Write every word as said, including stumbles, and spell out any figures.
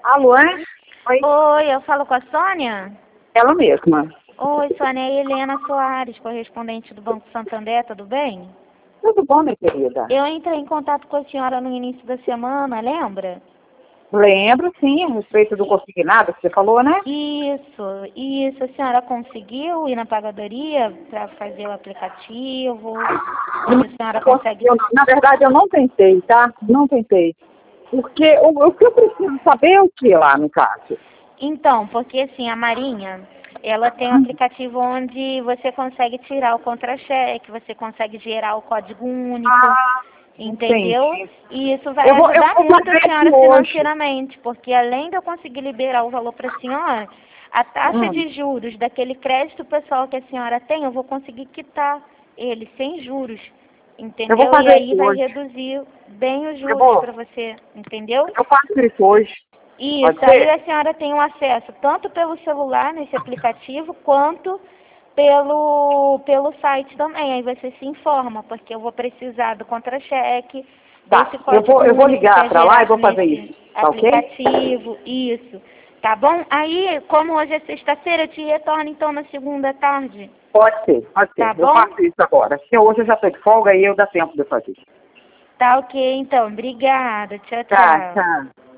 Alô, hein? Oi? Oi, eu falo com a Sônia? Ela mesma. Oi, Sônia, é a Helena Soares, correspondente do Banco Santander, tudo bem? Tudo bom, minha querida? Eu entrei em contato com a senhora no início da semana, lembra? Lembro, sim, a respeito do consignado que você falou, né? Isso, isso. A senhora conseguiu ir na pagadoria para fazer o aplicativo? A senhora consegue... Eu, na verdade, eu não tentei, tá? Não tentei. Porque o, o que eu preciso saber é o que lá, no caso? Então, porque assim, a Marinha, ela tem um aplicativo onde você consegue tirar o contra-cheque, você consegue gerar o código único, Ah, entendeu? entendi. E isso vai Eu vou, eu ajudar vou muito a fazer senhora isso hoje. financeiramente, porque além de eu conseguir liberar o valor para a senhora, a taxa Hum. de juros daquele crédito pessoal que a senhora tem, eu vou conseguir quitar ele sem juros, Eu vou entendeu? E fazer aí isso vai hoje. reduzir bem os Eu juros vou. para você, entendeu? Eu faço isso hoje. Isso, Pode aí ser? a senhora tem um acesso tanto pelo celular, nesse aplicativo, quanto pelo, pelo site também. Aí você se informa, porque eu vou precisar do contra-cheque, Tá. desse Eu código vou, eu vou único que ligar é pra lá e gerado vou fazer nesse isso. Tá ok? aplicativo, isso. Tá bom? Aí, como hoje é sexta-feira, eu te retorno então na segunda tarde. Pode ser, pode Tá ser. Eu bom? faço isso agora. Porque hoje eu já tô de folga e eu dá tempo de eu fazer. Tá ok, então. Obrigada. Tchau, Tá, tchau. tá.